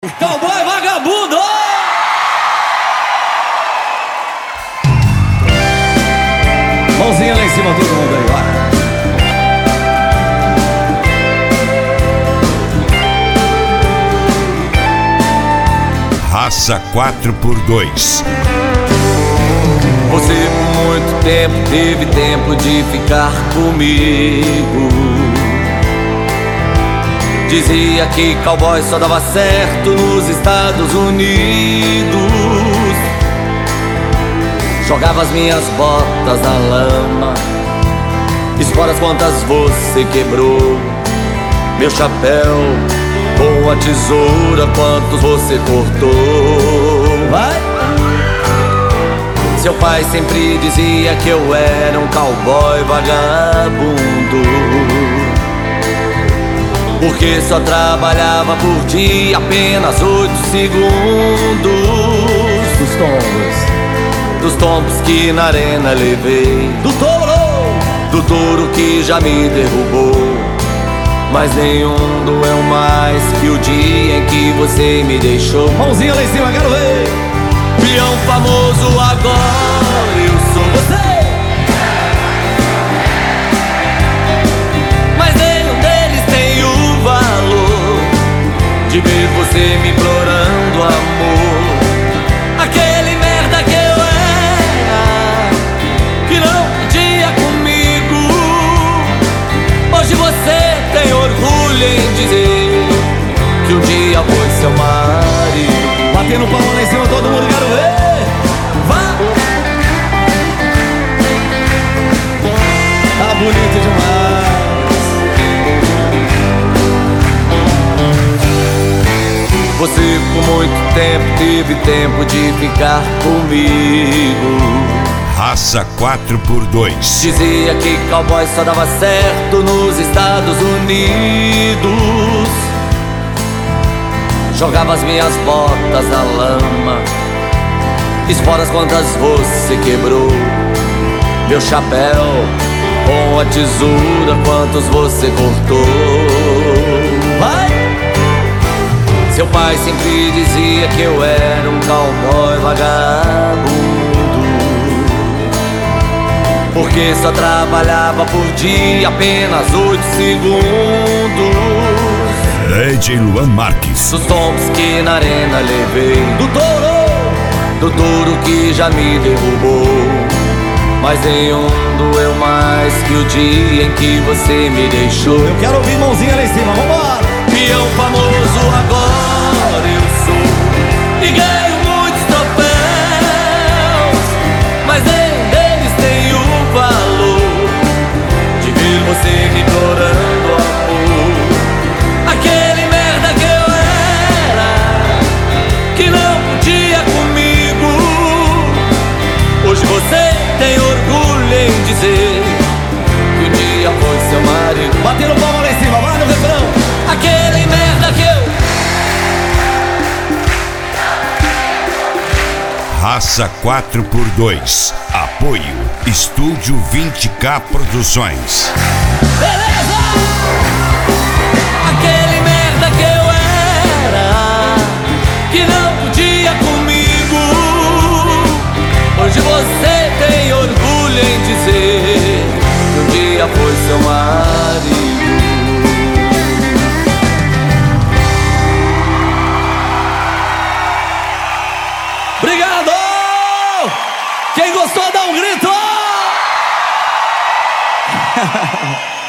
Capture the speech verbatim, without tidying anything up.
Cowboy vagabundo! Mãozinha lá em cima, todo mundo aí, vai. Raça quatro por dois. Você por muito tempo teve tempo de ficar comigo. Dizia que cowboy só dava certo nos Estados Unidos. Jogava as minhas botas na lama. Esporas quantas você quebrou. Meu chapéu com a tesoura quantos você cortou. Vai! Seu pai sempre dizia que eu era um cowboy vagabundo, porque só trabalhava por dia apenas oito segundos. Dos tombos, Dos tombos que na arena levei, do touro, do touro que já me derrubou. Mas nenhum doeu mais que o dia em que você me deixou. mãozinha lá em cima, quero ver. Peão famoso agora eu sou Você! Mas nenhum deles tem o valor de ver você me implorando amor. Aquele merda que eu era, que não podia comigo. Hoje você tem orgulho em dizer que um dia foi seu marido. Batendo palma lá em cima, todo mundo, quero ver. Vai! Tá bonito demais. Você por muito tempo teve tempo de ficar comigo. Raça quatro por dois. Dizia que cowboy só dava certo nos Estados Unidos. Jogava as minhas botas na lama. Esporas quantas você quebrou. Meu chapéu com a tesoura quantos você cortou. Vai! Seu pai sempre dizia que eu era um cowboy vagabundo, porque só trabalhava por dia apenas oito segundos. D J Luan Marques. Dos tombos que na arena levei, Do touro, do touro que já me derrubou. Mas nenhum doeu mais que o dia em que você me deixou. eu quero ouvir mãozinha lá em cima, vambora! Peão famoso agora eu sou e ganho muitos troféus, mas nenhum deles tem o valor de ver você me implorando amor. Aquele merda que eu era, que não podia comigo. Hoje você tem orgulho em dizer que um dia foi seu marido. Batendo palma lá em cima, vai no refrão! Aquele merda que eu... Raça quatro por dois. Apoio Estúdio vinte K Produções. Beleza! Aquele merda que eu era, que não podia comigo. Hoje você tem orgulho em dizer que um dia foi seu marido. Obrigado! Quem gostou, dá um grito!